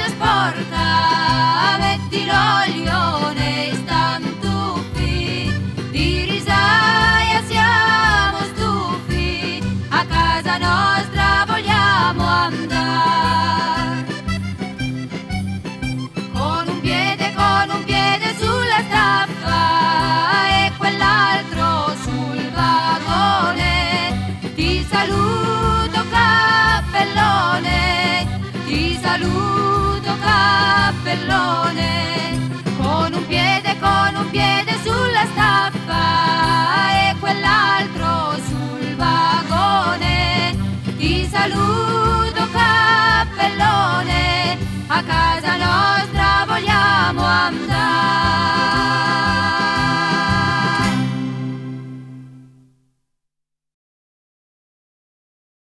sporca, metti l'olio nei stantuffi, di risaia siamo stufi, a casa nostra vogliamo andare. Con un piede sulla staffa e quell'altro sul vagone, ti saluto cappellone, ti saluto cappellone, con un piede sulla